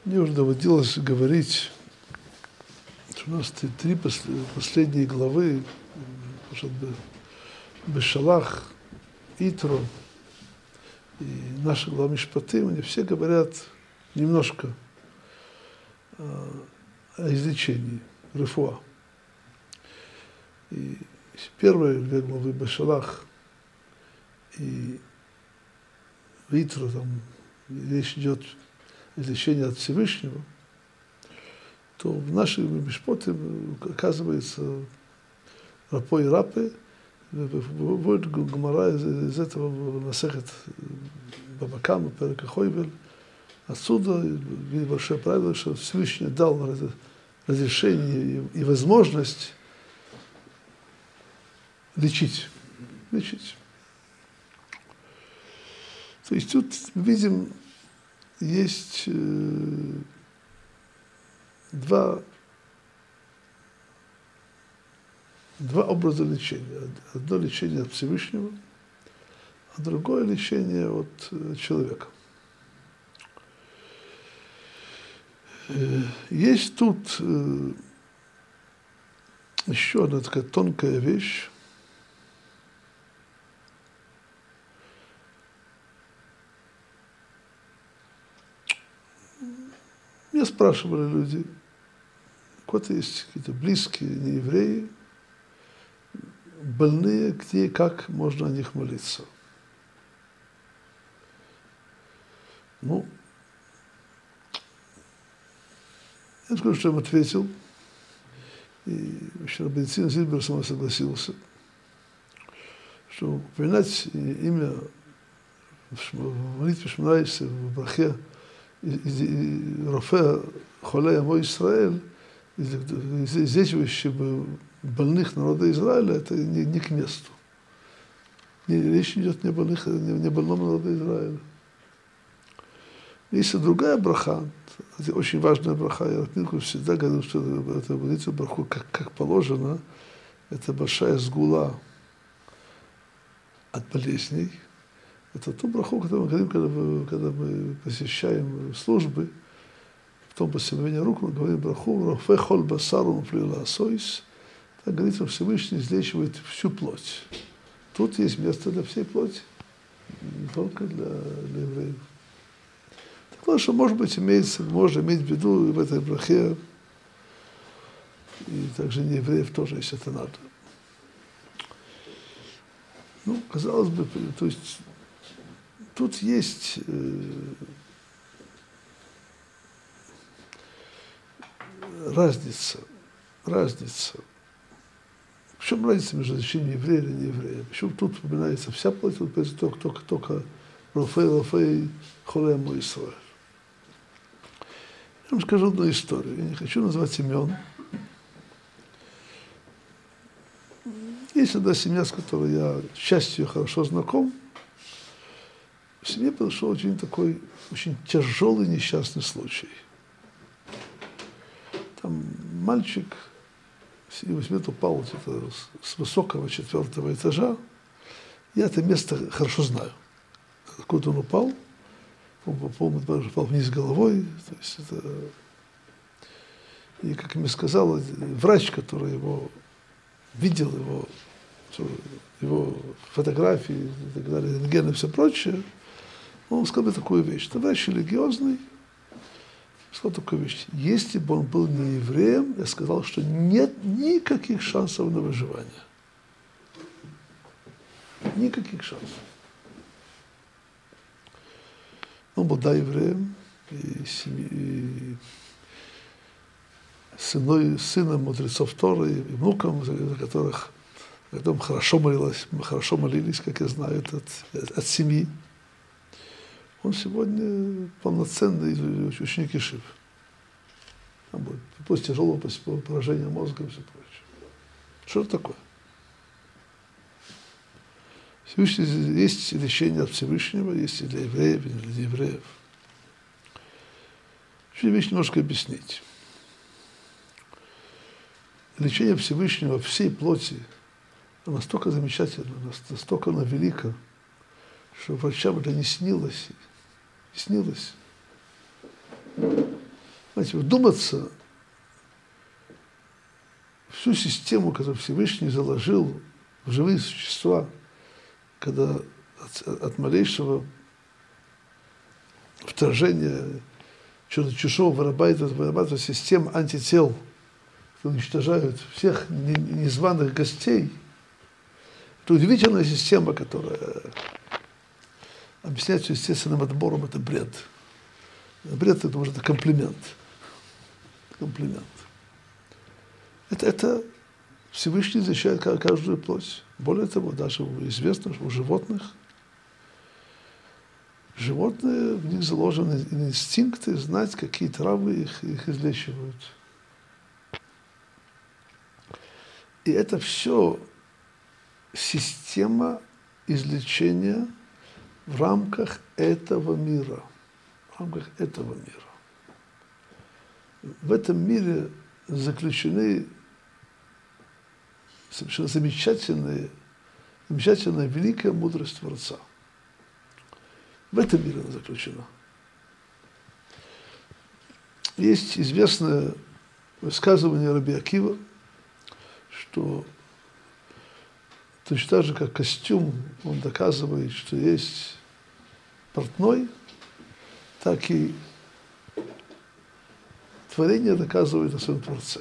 Мне уже доводилось говорить, что у нас три последние главы, Бешалах, Итро и наши главы Мишпатим, они все говорят немножко о излечении, рефуа. И первые две главы Бешалах и Итро, там речь идет о излечении от Всевышнего, то в наших Мишпоте оказывается Рапо и Рапе, выводит Гмара из этого Масехет Баба Кама, Перек Хойбель. Отсюда большое правило, что Всевышний дал разрешение и возможность лечить. То есть тут видим, есть два образа лечения. Одно лечение от Всевышнего, а другое лечение от человека. Есть тут еще одна такая тонкая вещь. Меня спрашивали люди, у кого-то есть какие-то близкие, не евреи, больные, где и как можно о них молиться. Ну, я скажу, что я им ответил, и еще Рабби Зильбер со мной согласился, что упоминать имя в молитве Шмонайсе, в брахе Рофе Холей Амо Исраэль, излечивающий больных народа Израиля, это не к месту. Речь идет не о больном народа Израиля. Есть и другая браха, это очень важная браха, я Рабби всегда говорил, что это молитва браху как положено, это большая сгула от болезней. Это ту браху, которую мы говорим, когда мы посещаем службы, потом после омовения рук мы говорим браху «Рофе холь басару мфлила асойс», так говорится, Всевышний излечивает всю плоть. Тут есть место для всей плоти, не только для евреев. Так что, может быть, можно иметь в виду в этой брахе, и также не евреев тоже, если это надо. Ну, казалось бы, то есть тут есть разница. В чем разница между лечением еврея и не еврея? Почему тут упоминается вся плоть, тут только Рофей Холей Амо Исраэль. Я вам скажу одну историю. Я не хочу называть имен. Есть одна семья, с которой я, к счастью, хорошо знаком. В семье произошел очень тяжелый несчастный случай. Там мальчик, его смерть упал с высокого 4-го этажа. Я это место хорошо знаю. Откуда он упал, упал вниз головой. То есть это... И, как мне сказал врач, который его видел, его фотографии и так далее, рентген и все прочее, он сказал мне такую вещь. Это врач религиозный. Сказал такую вещь. Если бы он был не евреем, я сказал, что нет никаких шансов на выживание. Никаких шансов. Он был, да, евреем, и сыном мудрецов Торы, и внуком, за которых хорошо молились, как я знаю, от семьи. Он сегодня полноценный ученик Ешивы. Там будет после тяжелого поражения мозга и все прочее. Что это такое? Есть лечение от Всевышнего, есть и для евреев, и для неевреев. Еще вещь немножко объяснить. Лечение Всевышнего всей плоти настолько замечательно, настолько оно велико, что врачам это не снилось. Знаете, вдуматься всю систему, которую Всевышний заложил в живые существа, когда от малейшего вторжения чего-то чужого вырабатывает система антител, которые уничтожают всех незваных гостей. Это удивительная система, которая объясняется естественным отбором, это бред. Бред, это может, это комплимент. Комплимент. Это Всевышний защищает каждую плоть. Более того, даже известно, что у животных в них заложены инстинкты знать, какие травы их излечивают. И это все система излечения в рамках этого мира. В рамках этого мира. В этом мире заключены совершенно замечательная великая мудрость Творца. В этом мире она заключена. Есть известное высказывание Раби Акива, что точно так же, как костюм, он доказывает, что есть портной, так и творение доказывает о своем Творце.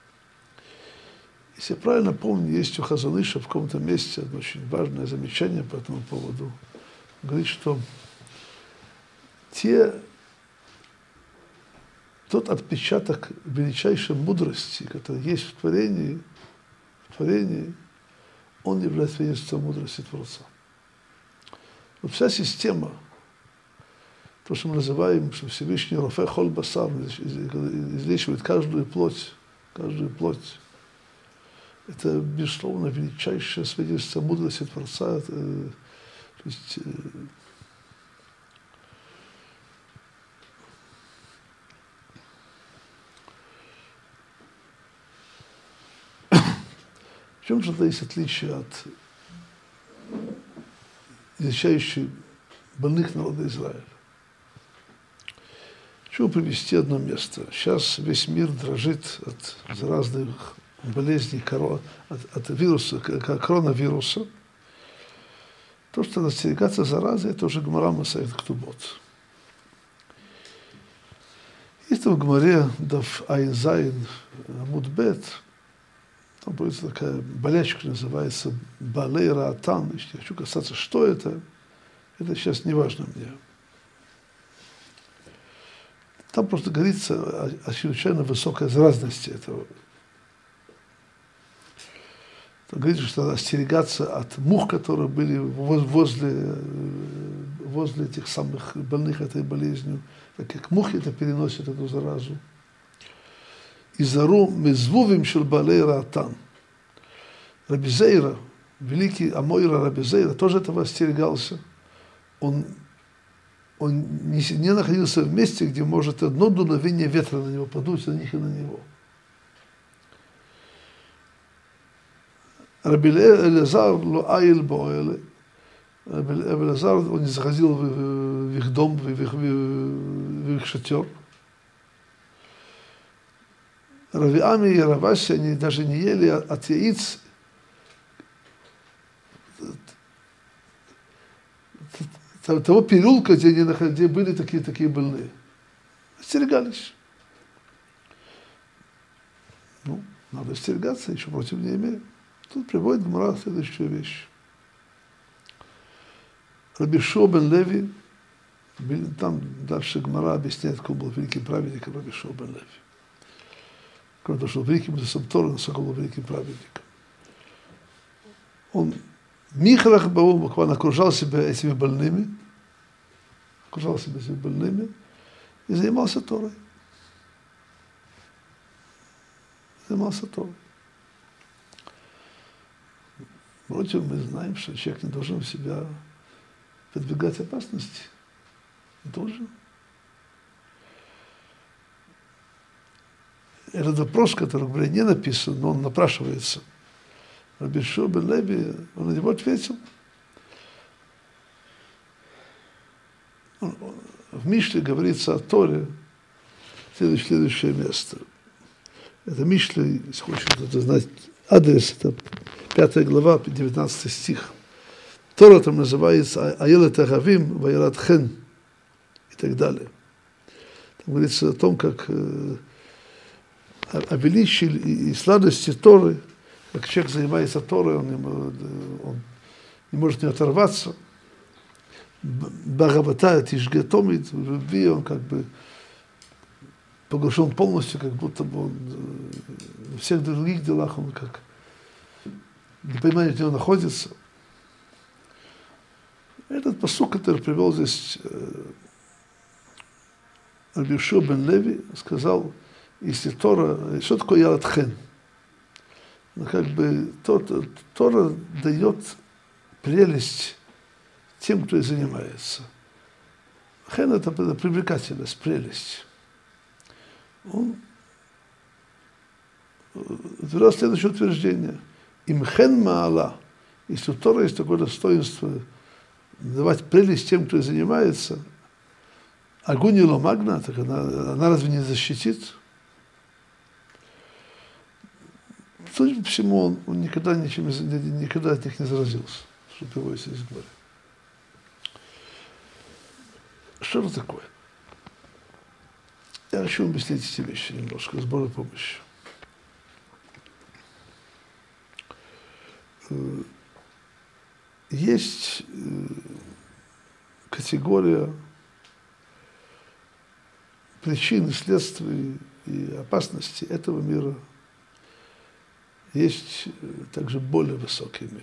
Если я правильно помню, есть у Хазон Иша в каком-то месте одно очень важное замечание по этому поводу. Он говорит, что тот отпечаток величайшей мудрости, который есть в творении, он является свидетельством мудрости Творца. Вот вся система, то, что мы называем, что Всевышний Рофе Холь Басар излечивает каждую плоть, это, безусловно, величайшее свидетельство мудрости Творца. То есть, в чем же есть отличие от изучающих больных народа Израиля? Хочу привести одно место. Сейчас весь мир дрожит от заразных болезней, от вируса, коронавируса. То, что остерегаться заразы, это уже Гемара Масехет Ктубот. Есть в Гемаре Дав Айн Зайн Амуд Бет, там будет такая болячка, называется Балей Раатан. Я хочу касаться, что это сейчас не важно мне. Там просто говорится о чрезвычайно высокой заразности этого. Там говорится, что надо остерегаться от мух, которые были возле этих самых больных этой болезнью, так как мухи это переносят, эту заразу. Изару мезвувим шел балей раатан. Раби Зейра, великий Амойра Раби Зейра, тоже этого остерегался. Он не находился в месте, где может одно дуновение ветра на него подуть, на них и на него. Раби Элязар ло айл боэле. Раби Элязар, он не заходил в их дом, в их шатер. Рави Ами и Раваси, они даже не ели от яиц того переулка, где были такие больные. Остерегались. Ну, надо остерегаться, еще против не имею. Тут приводит Гемара следующую вещь. Раби Шуа бен Леви, там дальше Гемара объясняет, кто был великим праведником Раби Шуа бен Леви. Кроме того, что великим мудрецом Торы, насколько был великим праведником. Он Михрах Баум буквально окружал себя этими больными, и занимался Торой. Вроде мы знаем, что человек не должен себя подвергать опасности. Не должен. Этот вопрос, который в Гемаре не написан, но он напрашивается. Раби Шуа бен Леви, он на него ответил. В Мишле говорится о Торе, следующее место. Это Мишля, если хочет кто-то знать адрес, это 5 глава, 19 стих. Тора там называется «Аелет агавим ваират хен» и так далее. Там говорится о том, как о величии и сладости Торы, как человек занимается Торой, он не может не оторваться. Багавата тишгетомит, в любви он как бы поглощен полностью, как будто бы он во всех других делах он как не понимает, где он находится. Этот пасук, который привел здесь Раби Йошуа бен Леви, сказал, если Тора, что такое Ярат Хен? Как бы Тора дает прелесть тем, кто и занимается. Хен — это привлекательность, прелесть. Он утверждал следующее утверждение. Им хен маала, если у Тора есть такое достоинство давать прелесть тем, кто и занимается, агуни ломагна, так она разве не защитит? Судя по всему, он никогда от них не заразился, что приводится из Гмары. Что это такое? Я хочу объяснить эти вещи немножко, с Божьей помощью. Есть категория причин, следствий и опасностей этого мира. Есть также более высокий мир.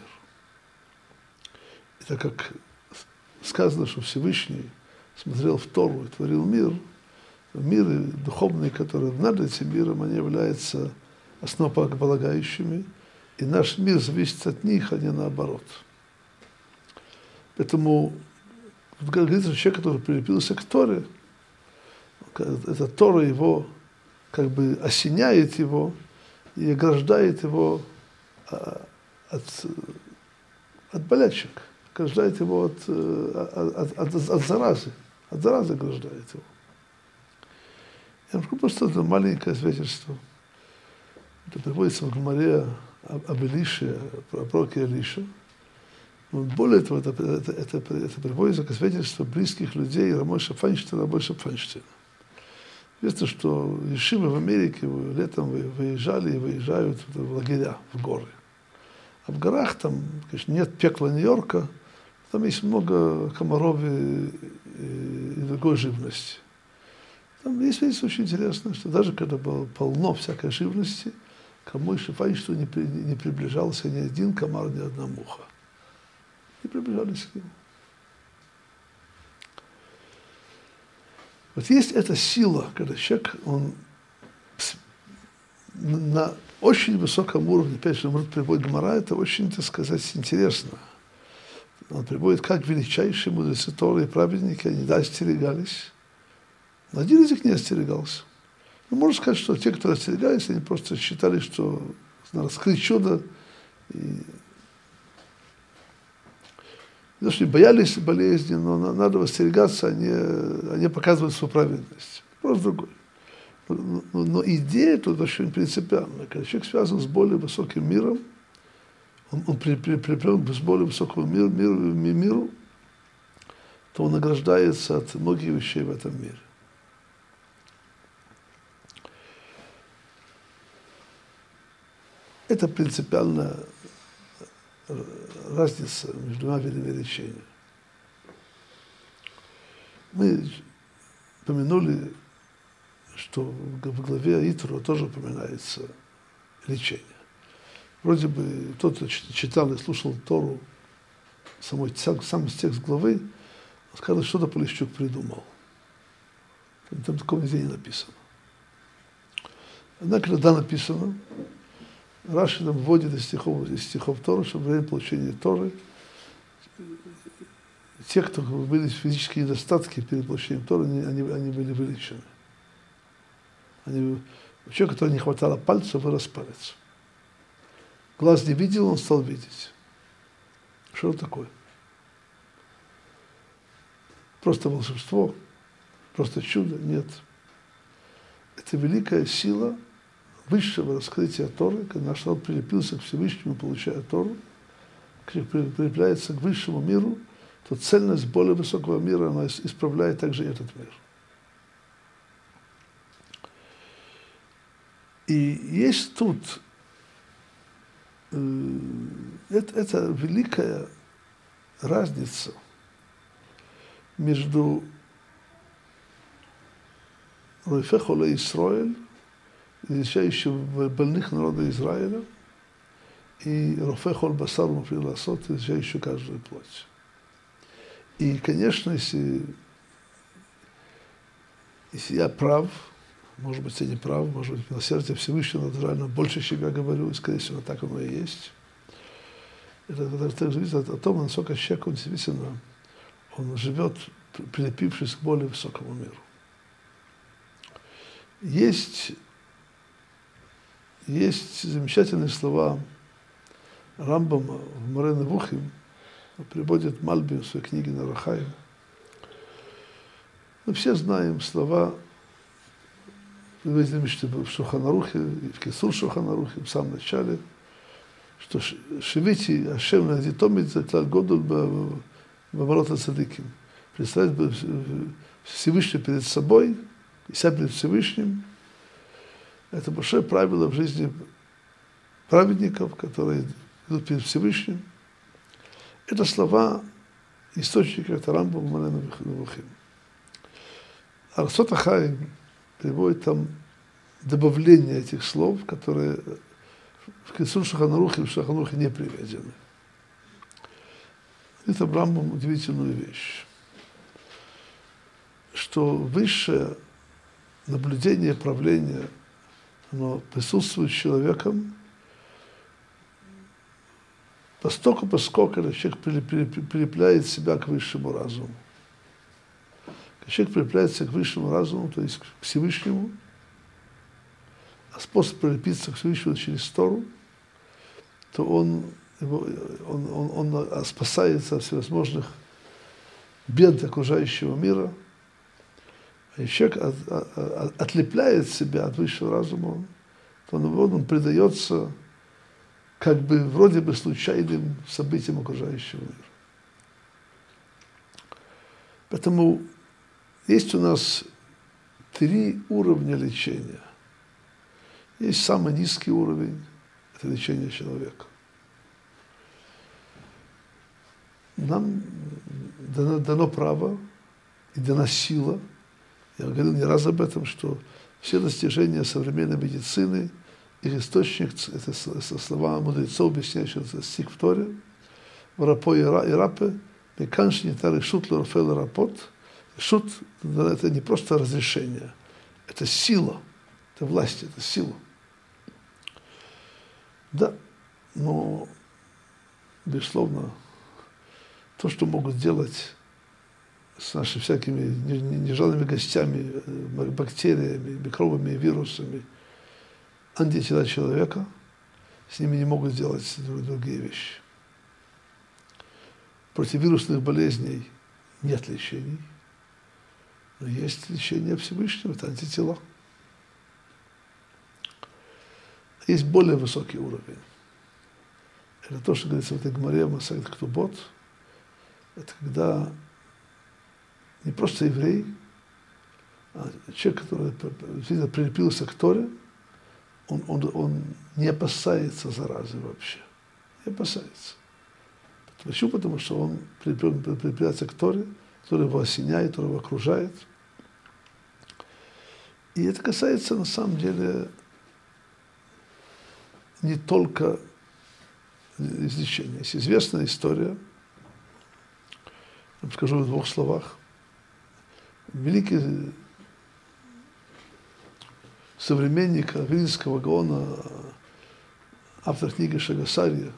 И так как сказано, что Всевышний смотрел в Тору и творил мир, миры духовные, которые над этим миром, они являются основополагающими, и наш мир зависит от них, а не наоборот. Поэтому говорится, что человек, который прилепился к Торе, эта Тора его как бы осеняет его и ограждает его от болячек, ограждает его от заразы. От заразы ограждает его. Я могу просто это маленькое свидетельство. Это приводится в Гмаре об Илише, о пророке Илише. Но более того, это приводится как свидетельство близких людей Рамоша Файнштейна, Рабойша Файнштейна. Известно, что ешивы в Америке летом выезжали и выезжают в лагеря, в горы. А в горах там, конечно, нет пекла Нью-Йорка, там есть много комаров и другой живности. Там есть вещь очень интересная, что даже когда было полно всякой живности, к Рабойше Файнштейну не приближался ни один комар, ни одна муха. Не приближались к нему. Вот есть эта сила, когда человек, он на очень высоком уровне, опять же, приводит Гмара, это очень, так сказать, интересно. Он приводит, как величайшие мудрецы Торы и праведники, они да, остерегались. Но один из них не остерегался. Ну, можно сказать, что те, кто остерегались, они просто считали, что надо скрыть чудо, и не то, что боялись болезни, но надо остерегаться, а не показывать свою праведность. Просто другой. Но идея тут очень принципиальная. Когда человек связан с более высоким миром, он прилеплен к более высокому миру, то он награждается от многих вещей в этом мире. Это принципиальная разница между двумя видами лечения. Мы упомянули, что в главе Итро тоже упоминается лечение. Вроде бы тот, кто читал и слушал Тору, сам текст главы, сказал, что-то Полищук придумал. Там такого нигде не написано. Однако, когда написано, Раши нам вводит из стихов Торы, что во время получения Торы те, кто были физические недостатки перед получением Торы, они были вылечены. Человек, которому не хватало пальца, вырос палец. Глаз не видел, он стал видеть. Что это такое? Просто волшебство? Просто чудо? Нет. это великая сила высшего раскрытия Торы, когда наш народ прилепился к Всевышнему, получая Тору, прилепляется к высшему миру, то цельность более высокого мира, она исправляет также этот мир. И есть тут это великая разница между Рофе Холе Исраэль, излечающим больных народа Израиля, и Рофе Хол Басар Муфли Ласот, излечающий каждую плоть. И, конечно, если я прав, может быть, я не прав, может быть, милосердие Всевышнего натурально больше себя говорю, и, скорее всего, так оно и есть. Это также зависит от того, насколько человек, он действительно, он живет, прилепившись к более высокому миру. Есть замечательные слова Рамбама в Море Невухим, приводит Мальби в своей книге Нарахаим. Мы все знаем слова, в Шулхан Арухе, в Кисур Шулхан Арухе, в самом начале, что «Шевити Ашем Надитомит за клаль годуль баворота цадиким». Представить Всевышний перед собой, и себя перед Всевышним. Это большое правило в жизни праведников, которые идут перед Всевышним. Это слова источника, это Рамбам в Море Невухим. Арсот Ахаим приводит там добавление этих слов, которые в Кисур Шулхан Арухе и в Шулхан Арухе не приведены. Это Рамбам удивительную вещь, что высшее наблюдение, правление, оно присутствует с человеком, поскольку человек прилепляет себя к высшему разуму. Когда человек прилепляется к высшему разуму, то есть к Всевышнему, а способ прилепиться к Всевышнему через Тору, то он спасается от всевозможных бед окружающего мира. И человек отлепляет себя от высшего разума, то он предается как бы вроде бы случайным событиям окружающего мира. Поэтому есть у нас 3 уровня лечения. Есть самый низкий уровень, это лечение человека. Нам дано право и дана сила. Я говорил не раз об этом, что все достижения современной медицины, их источник, это слова мудрецов, объясняющих этот стих в Торе, «Варапо и рапе, меканши нетары шут ларафел рапот». Шут – это не просто разрешение, это сила, это власть, это сила. Да, но, безусловно, то, что могут делать с нашими всякими нежеланными гостями, бактериями, микробами, вирусами, антитела человека, с ними не могут сделать другие вещи. Против вирусных болезней нет лечений, но есть лечение Всевышнего, это антитела. Есть более высокий уровень. Это то, что говорится в этой Гмаре, Масехет Ктубот. Это когда не просто еврей, а человек, который прилепился к Торе, он не опасается заразы вообще. Не опасается. Почему? Потому что он прилепляется к Торе, который его осеняет, который его окружает. И это касается, на самом деле, не только излечения. Есть известная история, я скажу в 2 словах. Великий современник Вильнюсского Гаона, автор книги Шагасарья,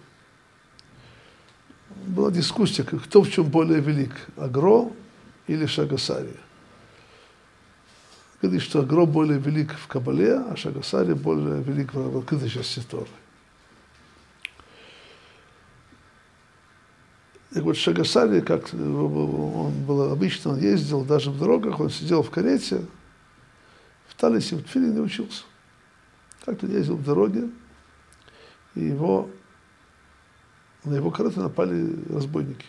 была дискуссия, кто в чем более велик, Агро или Шагасарья. Говорит, что Агро более велик в Кабале, а Шагасарья более велик в открытой части Торы. Так вот, Шагасарья, как он был обычно, он ездил даже в дорогах, он сидел в карете, пытались им тфилин, не учился. Как-то ездил в дороге, и на его корыто напали разбойники.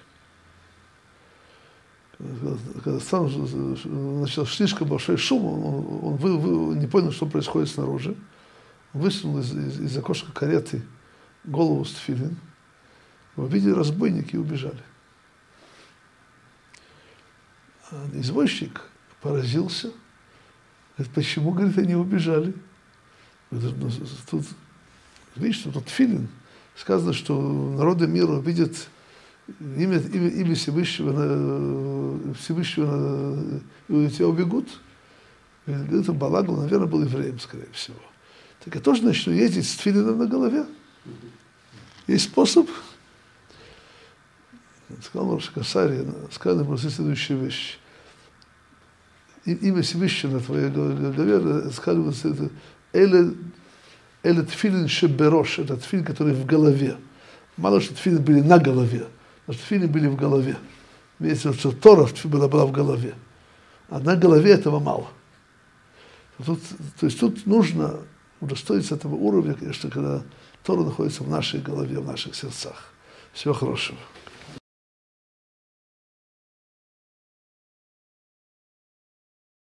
Когда начался слишком большой шум, он не понял, что происходит снаружи. Он высунул из окошка кареты голову с тфилин. Увидели разбойники и убежали. А извозчик поразился. Говорит, почему, говорит, они убежали? Говорит, ну, тут, видишь, тут тфилин. Сказано, что народы мира видят имя Всевышнего, и тебя убегут. Это Балак, он, наверное, был евреем, скорее всего. Так я тоже начну ездить с тфилином на голове. Есть способ. Сказал Рош Касари, сказал ему следующую вещь. Имя Всевышнего на твоей голове, сказал ему, это тфилин шеберош, это тфилин, который в голове. Мало что тфилин были на голове, но тфилин были в голове. Имеется в виду, что Тора была в голове. А на голове этого мало. То есть тут нужно удостоиться этого уровня, конечно, когда Тора находится в нашей голове, в наших сердцах. Всего хорошего.